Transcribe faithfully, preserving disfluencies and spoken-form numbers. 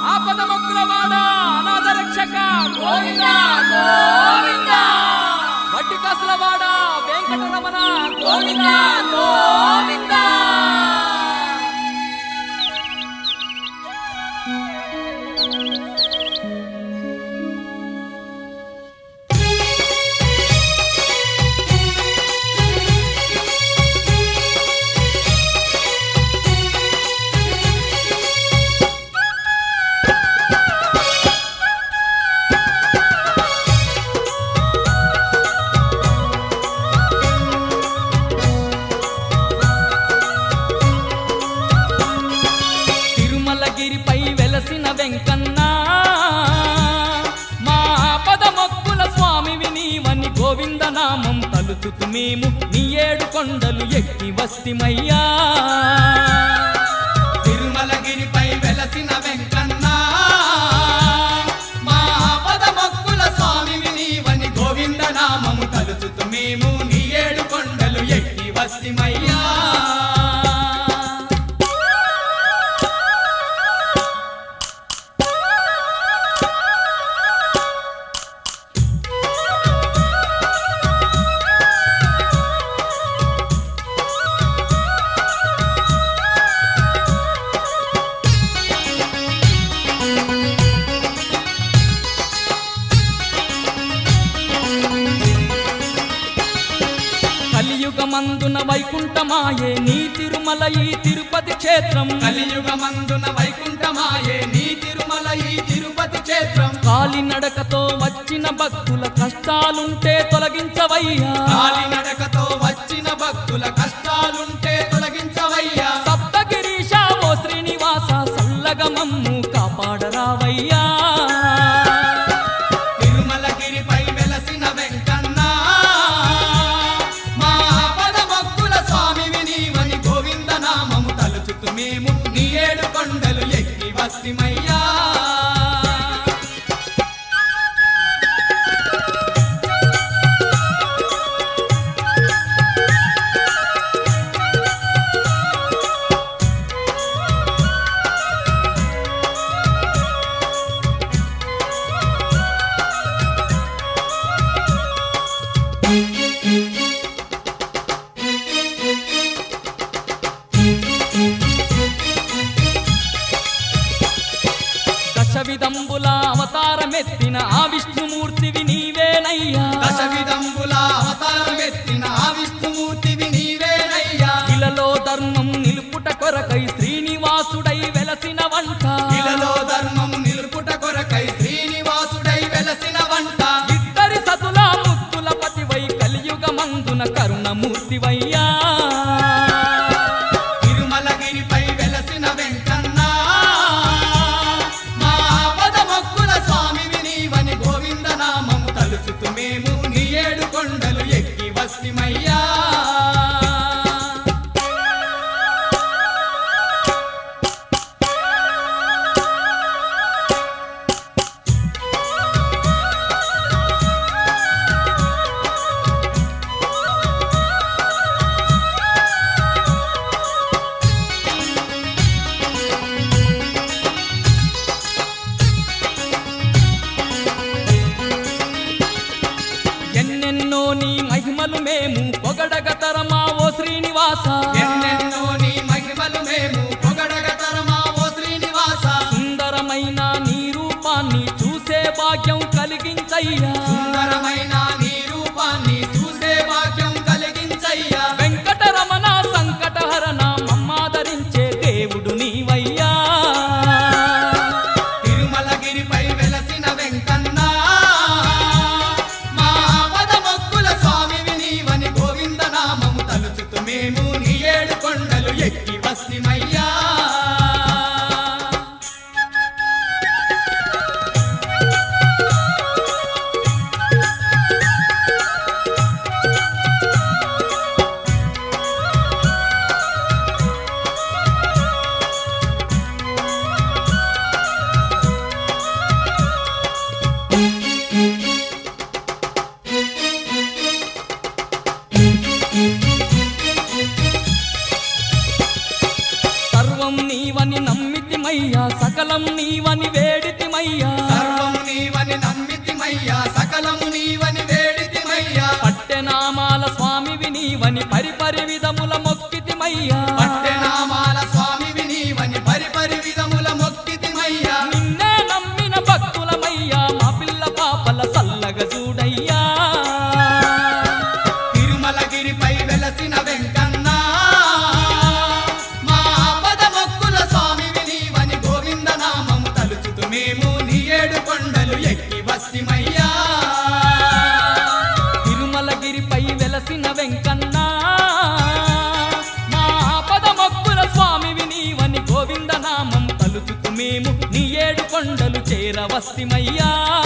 ఆపద మొక్కులవాడ అనాథ రక్షక గోవిందా గోవిందా వడ్డీ కాసులవాడ వెంకటరమణ గోవిందా గోవిందా వెంకన్నా మా పద మొక్కుల స్వామివి నీవని గోవింద నామం తలుచుతు మేము నీ ఏడు కొండలు ఎక్కి వస్తిమయ్యా తిరుమలగిరిపై వెలసిన వెంకన్నా మా పద మొక్కుల స్వామివి నీవని గోవింద నామము తలుచుతు మేము నీ ఏడు కొండలు ఎక్కి వస్తిమయ్యా కలియుగమందున వైకుంఠమాయే నీ తిరుమల ఈ తిరుపతి క్షేత్రం కలియుగమందున వైకుంఠమాయే నీ తిరుమల ఈ తిరుపతి క్షేత్రం కాలినడకతో వచ్చిన భక్తుల కష్టాలుంటే తొలగించవయ్యా కాలినడకతో వచ్చిన భక్తుల కష్టాలుంటే తొలగించవయ్యా సప్తగిరీశ ఓ శ్రీనివాస సల్లగా మమ్ము కాపాడరావయ్యా తిరుమలగిరిపై వెలసిన వెంకన్నా మా పద మొక్కుల స్వామివి నీవని గోవింద నామము తలుచుతు మేము నీ ఏడు కొండలు ఎక్కి వస్తిమయ్యా దశవిధంబుల అవతారమెత్తిన ఆ విష్ణుమూర్తివి నీవేనయ్యా దశవిధంబుల అవతారమెత్తిన ఆ విష్ణుమూర్తివి నీవేనయ్యా ఇలలో ధర్మం నిలుపుట కొరకై శ్రీనివాసుడై వెలసిన వంట ఇలలో ధర్మం నిలుపుట కొరకై శ్రీనివాసుడై వెలసిన వంట ఇద్దరి సతుల ముత్తుల పతివై కలియుగమందున కరుణమూర్తివయ్యా తిరుమలగిరిపై వెలసిన వెంకన్నా మా పద మొక్కుల స్వామివి నీవని గోవింద నామము తలుచుతు మేము నీ ఏడు కొండలు ఎక్కి వస్తిమయ్యా ఎన్నెన్నో నీ మహిమలు మేము పొగడగ తరమా ఓ శ్రీనివాస ఎన్నెన్నో నీ మహిమలు మేము పొగడగ తరమా ఓ శ్రీనివాస సుందరమైన నీ రూపాన్ని చూసే భాగ్యం కలిగించయ్యా సుందరమైన నీ రూపాన్ని చూసే భాగ్యం కలిగించయ్యా వెంకటరమణ సంకటహరణ మమ్మాదరించే దేవుడు నీవయ్యా తిరుమలగిరిపై వెలసిన వెంకన్నా మా పద మొక్కుల స్వామివి నీవని గోవింద నామము తలుచుతు మేము నీ ఏడు కొండలు ఎక్కి వస్తిమయ్యా సర్వం నీవని నమ్మితి నమ్మితిమయ్యా సకలం నీవని వేడితిమయ్యా సర్వము నీవని నమ్మితిమయ్యా సకలము నీవని వేడితిమయ్యా పట్టెనామాల స్వామివి నీవని పరిపరి విధముల మొక్కితిమయ్యా పట్టెనామాల స్వామివి నీవని పరిపరి విధముల మొక్కితిమయ్యా నిన్నే నమ్మిన భక్తులమయ్యా మా పిల్ల పాపల సల్లగ చూడయ్యా తిరుమలగిరిపై వెలసిన వెంకన్న మా ఆపద మొక్కుల స్వామివి నీవని గోవింద నామము తలుచుతూ మేము నీ ఏడు కొండలు ఎక్కి వస్తిమయ్యా తిరుమలగిరిపై వెలసిన వెంకన్న మా ఆపద మొక్కుల స్వామివి నీవని గోవింద నామం తలుచుతూ మేము నీ ఏడు కొండలు చేరవస్తిమయ్యా